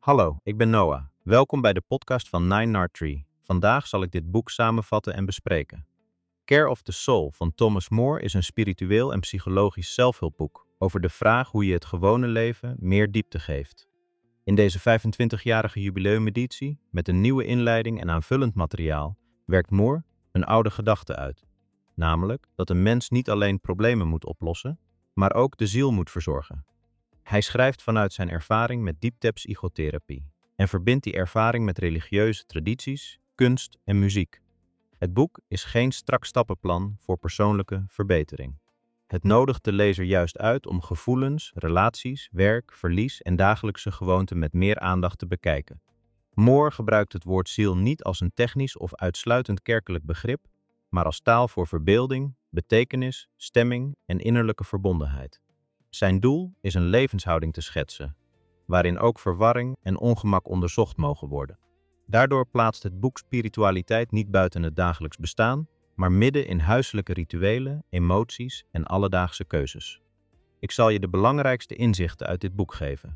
Hallo, ik ben Noah. Welkom bij de podcast van Nine Nard Tree. Vandaag zal ik dit boek samenvatten en bespreken. Care of the Soul van Thomas More is een spiritueel en psychologisch zelfhulpboek over de vraag hoe je het gewone leven meer diepte geeft. In deze 25-jarige jubileumeditie, met een nieuwe inleiding en aanvullend materiaal, werkt More een oude gedachte uit. Namelijk dat een mens niet alleen problemen moet oplossen, maar ook de ziel moet verzorgen. Hij schrijft vanuit zijn ervaring met diepte-psychotherapie en verbindt die ervaring met religieuze tradities, kunst en muziek. Het boek is geen strak stappenplan voor persoonlijke verbetering. Het nodigt de lezer juist uit om gevoelens, relaties, werk, verlies en dagelijkse gewoonten met meer aandacht te bekijken. More gebruikt het woord ziel niet als een technisch of uitsluitend kerkelijk begrip, maar als taal voor verbeelding, betekenis, stemming en innerlijke verbondenheid. Zijn doel is een levenshouding te schetsen, waarin ook verwarring en ongemak onderzocht mogen worden. Daardoor plaatst het boek spiritualiteit niet buiten het dagelijks bestaan, maar midden in huiselijke rituelen, emoties en alledaagse keuzes. Ik zal je de belangrijkste inzichten uit dit boek geven.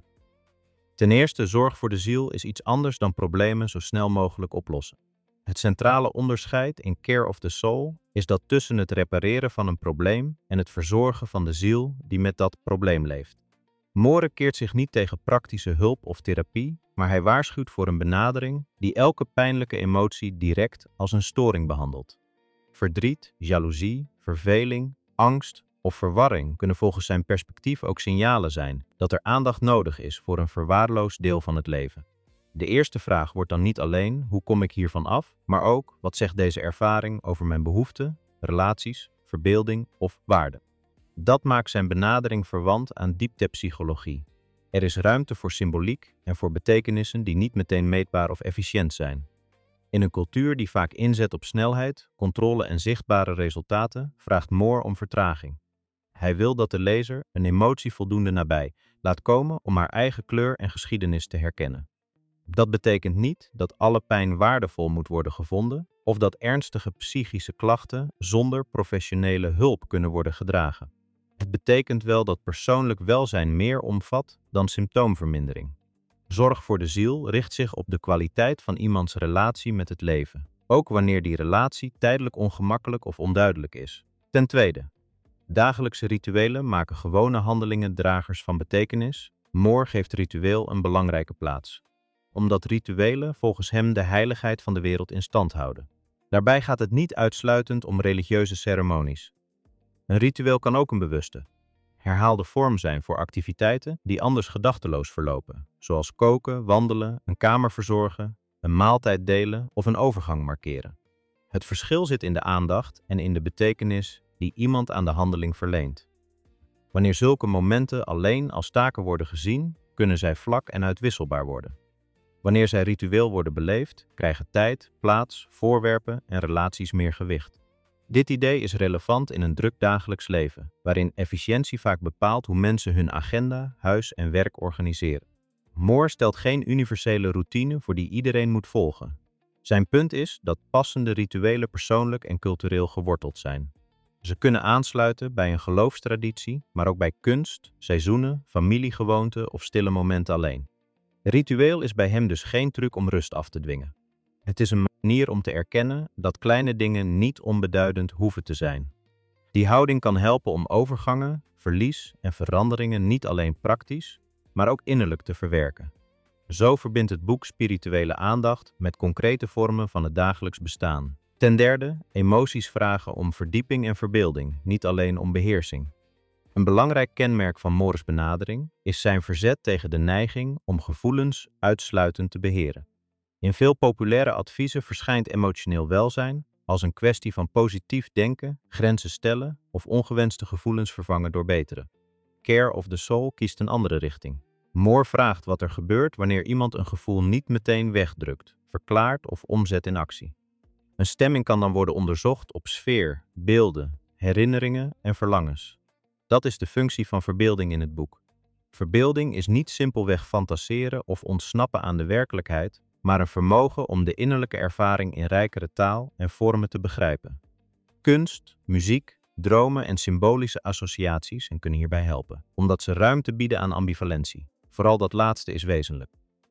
Ten eerste, zorg voor de ziel is iets anders dan problemen zo snel mogelijk oplossen. Het centrale onderscheid in Care of the Soul is dat tussen het repareren van een probleem en het verzorgen van de ziel die met dat probleem leeft. More keert zich niet tegen praktische hulp of therapie, maar hij waarschuwt voor een benadering die elke pijnlijke emotie direct als een storing behandelt. Verdriet, jaloezie, verveling, angst of verwarring kunnen volgens zijn perspectief ook signalen zijn dat er aandacht nodig is voor een verwaarloosd deel van het leven. De eerste vraag wordt dan niet alleen hoe kom ik hiervan af, maar ook wat zegt deze ervaring over mijn behoeften, relaties, verbeelding of waarden. Dat maakt zijn benadering verwant aan dieptepsychologie. Er is ruimte voor symboliek en voor betekenissen die niet meteen meetbaar of efficiënt zijn. In een cultuur die vaak inzet op snelheid, controle en zichtbare resultaten, vraagt More om vertraging. Hij wil dat de lezer een emotie voldoende nabij laat komen om haar eigen kleur en geschiedenis te herkennen. Dat betekent niet dat alle pijn waardevol moet worden gevonden of dat ernstige psychische klachten zonder professionele hulp kunnen worden gedragen. Het betekent wel dat persoonlijk welzijn meer omvat dan symptoomvermindering. Zorg voor de ziel richt zich op de kwaliteit van iemands relatie met het leven, ook wanneer die relatie tijdelijk ongemakkelijk of onduidelijk is. Ten tweede, dagelijkse rituelen maken gewone handelingen dragers van betekenis. More geeft ritueel een belangrijke plaats, omdat rituelen volgens hem de heiligheid van de wereld in stand houden. Daarbij gaat het niet uitsluitend om religieuze ceremonies. Een ritueel kan ook een bewuste, herhaalde vorm zijn voor activiteiten die anders gedachteloos verlopen, zoals koken, wandelen, een kamer verzorgen, een maaltijd delen of een overgang markeren. Het verschil zit in de aandacht en in de betekenis die iemand aan de handeling verleent. Wanneer zulke momenten alleen als taken worden gezien, kunnen zij vlak en uitwisselbaar worden. Wanneer zij ritueel worden beleefd, krijgen tijd, plaats, voorwerpen en relaties meer gewicht. Dit idee is relevant in een druk dagelijks leven, waarin efficiëntie vaak bepaalt hoe mensen hun agenda, huis en werk organiseren. More stelt geen universele routine voor die iedereen moet volgen. Zijn punt is dat passende rituelen persoonlijk en cultureel geworteld zijn. Ze kunnen aansluiten bij een geloofstraditie, maar ook bij kunst, seizoenen, familiegewoonten of stille momenten alleen. Ritueel is bij hem dus geen truc om rust af te dwingen. Het is een manier om te erkennen dat kleine dingen niet onbeduidend hoeven te zijn. Die houding kan helpen om overgangen, verlies en veranderingen niet alleen praktisch, maar ook innerlijk te verwerken. Zo verbindt het boek spirituele aandacht met concrete vormen van het dagelijks bestaan. Ten derde, emoties vragen om verdieping en verbeelding, niet alleen om beheersing. Een belangrijk kenmerk van More's benadering is zijn verzet tegen de neiging om gevoelens uitsluitend te beheren. In veel populaire adviezen verschijnt emotioneel welzijn als een kwestie van positief denken, grenzen stellen of ongewenste gevoelens vervangen door betere. Care of the Soul kiest een andere richting. More vraagt wat er gebeurt wanneer iemand een gevoel niet meteen wegdrukt, verklaart of omzet in actie. Een stemming kan dan worden onderzocht op sfeer, beelden, herinneringen en verlangens. Dat is de functie van verbeelding in het boek. Verbeelding is niet simpelweg fantaseren of ontsnappen aan de werkelijkheid, maar een vermogen om de innerlijke ervaring in rijkere taal en vormen te begrijpen. Kunst, muziek, dromen en symbolische associaties kunnen hierbij helpen, omdat ze ruimte bieden aan ambivalentie. Vooral dat laatste is wezenlijk.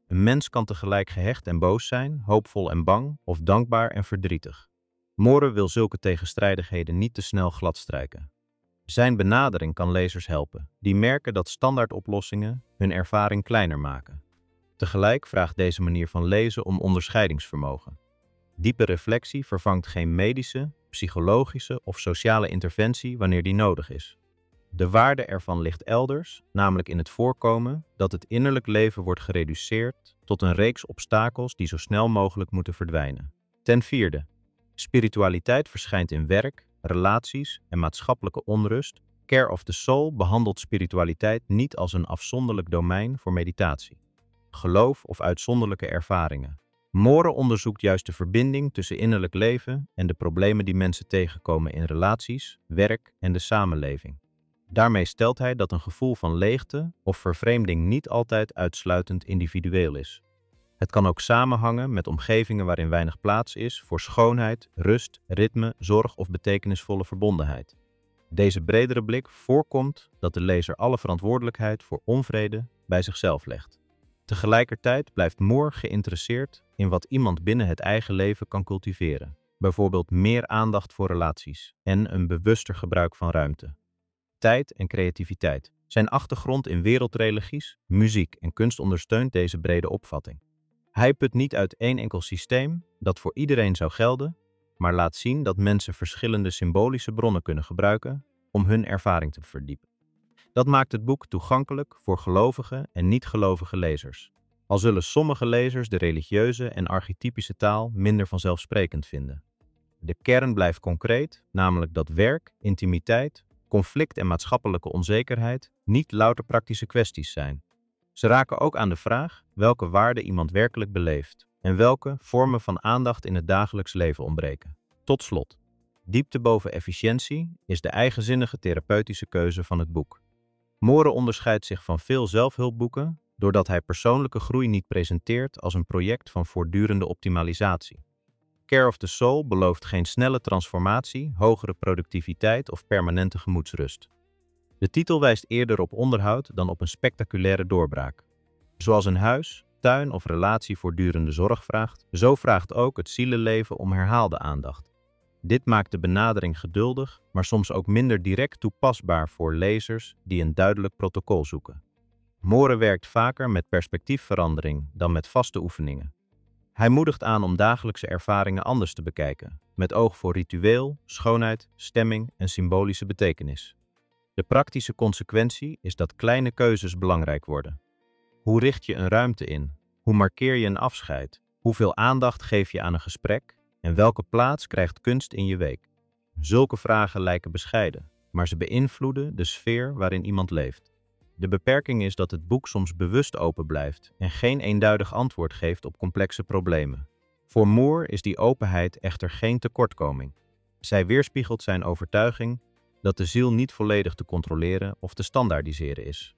Een mens kan tegelijk gehecht en boos zijn, hoopvol en bang, of dankbaar en verdrietig. Moore wil zulke tegenstrijdigheden niet te snel gladstrijken. Zijn benadering kan lezers helpen, die merken dat standaardoplossingen hun ervaring kleiner maken. Tegelijk vraagt deze manier van lezen om onderscheidingsvermogen. Diepe reflectie vervangt geen medische, psychologische of sociale interventie wanneer die nodig is. De waarde ervan ligt elders, namelijk in het voorkomen dat het innerlijk leven wordt gereduceerd tot een reeks obstakels die zo snel mogelijk moeten verdwijnen. Ten vierde, spiritualiteit verschijnt in werk, relaties en maatschappelijke onrust. Care of the Soul behandelt spiritualiteit niet als een afzonderlijk domein voor meditatie, geloof of uitzonderlijke ervaringen. Moore onderzoekt juist de verbinding tussen innerlijk leven en de problemen die mensen tegenkomen in relaties, werk en de samenleving. Daarmee stelt hij dat een gevoel van leegte of vervreemding niet altijd uitsluitend individueel is. Het kan ook samenhangen met omgevingen waarin weinig plaats is voor schoonheid, rust, ritme, zorg of betekenisvolle verbondenheid. Deze bredere blik voorkomt dat de lezer alle verantwoordelijkheid voor onvrede bij zichzelf legt. Tegelijkertijd blijft Moore geïnteresseerd in wat iemand binnen het eigen leven kan cultiveren, bijvoorbeeld meer aandacht voor relaties en een bewuster gebruik van ruimte. Tijd en creativiteit. Zijn achtergrond in wereldreligies, muziek en kunst ondersteunt deze brede opvatting. Hij put niet uit één enkel systeem dat voor iedereen zou gelden, maar laat zien dat mensen verschillende symbolische bronnen kunnen gebruiken om hun ervaring te verdiepen. Dat maakt het boek toegankelijk voor gelovige en niet-gelovige lezers. Al zullen sommige lezers de religieuze en archetypische taal minder vanzelfsprekend vinden. De kern blijft concreet, namelijk dat werk, intimiteit, conflict en maatschappelijke onzekerheid niet louter praktische kwesties zijn. Ze raken ook aan de vraag welke waarde iemand werkelijk beleeft en welke vormen van aandacht in het dagelijks leven ontbreken. Tot slot, diepte boven efficiëntie is de eigenzinnige therapeutische keuze van het boek. Moore onderscheidt zich van veel zelfhulpboeken doordat hij persoonlijke groei niet presenteert als een project van voortdurende optimalisatie. Care of the Soul belooft geen snelle transformatie, hogere productiviteit of permanente gemoedsrust. De titel wijst eerder op onderhoud dan op een spectaculaire doorbraak. Zoals een huis, tuin of relatie voortdurende zorg vraagt, zo vraagt ook het zielenleven om herhaalde aandacht. Dit maakt de benadering geduldig, maar soms ook minder direct toepasbaar voor lezers die een duidelijk protocol zoeken. Moore werkt vaker met perspectiefverandering dan met vaste oefeningen. Hij moedigt aan om dagelijkse ervaringen anders te bekijken, met oog voor ritueel, schoonheid, stemming en symbolische betekenis. De praktische consequentie is dat kleine keuzes belangrijk worden. Hoe richt je een ruimte in? Hoe markeer je een afscheid? Hoeveel aandacht geef je aan een gesprek? En welke plaats krijgt kunst in je week? Zulke vragen lijken bescheiden, maar ze beïnvloeden de sfeer waarin iemand leeft. De beperking is dat het boek soms bewust open blijft en geen eenduidig antwoord geeft op complexe problemen. Voor Moore is die openheid echter geen tekortkoming. Zij weerspiegelt zijn overtuiging dat de ziel niet volledig te controleren of te standaardiseren is.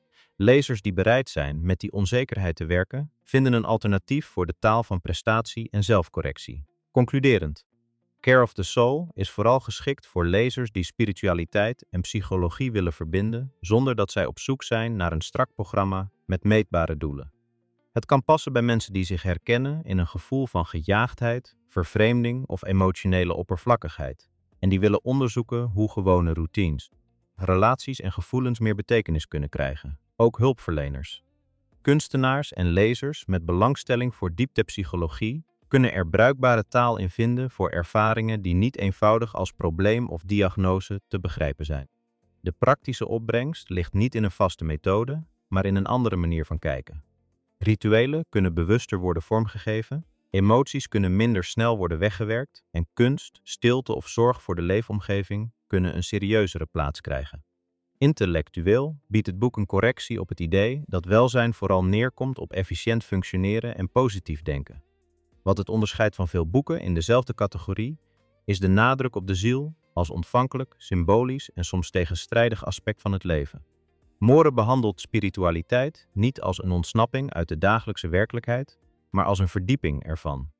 Lezers die bereid zijn met die onzekerheid te werken, vinden een alternatief voor de taal van prestatie en zelfcorrectie. Concluderend, Care of the Soul is vooral geschikt voor lezers die spiritualiteit en psychologie willen verbinden, zonder dat zij op zoek zijn naar een strak programma met meetbare doelen. Het kan passen bij mensen die zich herkennen in een gevoel van gejaagdheid, vervreemding of emotionele oppervlakkigheid, en die willen onderzoeken hoe gewone routines, relaties en gevoelens meer betekenis kunnen krijgen. Ook hulpverleners, kunstenaars en lezers met belangstelling voor dieptepsychologie kunnen er bruikbare taal in vinden voor ervaringen die niet eenvoudig als probleem of diagnose te begrijpen zijn. De praktische opbrengst ligt niet in een vaste methode, maar in een andere manier van kijken. Rituelen kunnen bewuster worden vormgegeven, emoties kunnen minder snel worden weggewerkt en kunst, stilte of zorg voor de leefomgeving kunnen een serieuzere plaats krijgen. Intellectueel biedt het boek een correctie op het idee dat welzijn vooral neerkomt op efficiënt functioneren en positief denken. Wat het onderscheidt van veel boeken in dezelfde categorie is de nadruk op de ziel als ontvankelijk, symbolisch en soms tegenstrijdig aspect van het leven. Moore behandelt spiritualiteit niet als een ontsnapping uit de dagelijkse werkelijkheid, maar als een verdieping ervan.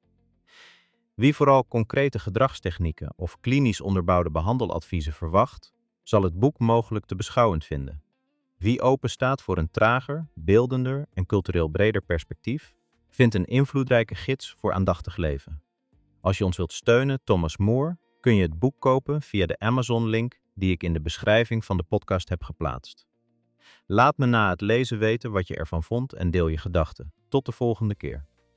Wie vooral concrete gedragstechnieken of klinisch onderbouwde behandeladviezen verwacht, zal het boek mogelijk te beschouwend vinden. Wie openstaat voor een trager, beeldender en cultureel breder perspectief, vindt een invloedrijke gids voor aandachtig leven. Als je ons wilt steunen, Thomas More, kun je het boek kopen via de Amazon-link die ik in de beschrijving van de podcast heb geplaatst. Laat me na het lezen weten wat je ervan vond en deel je gedachten. Tot de volgende keer.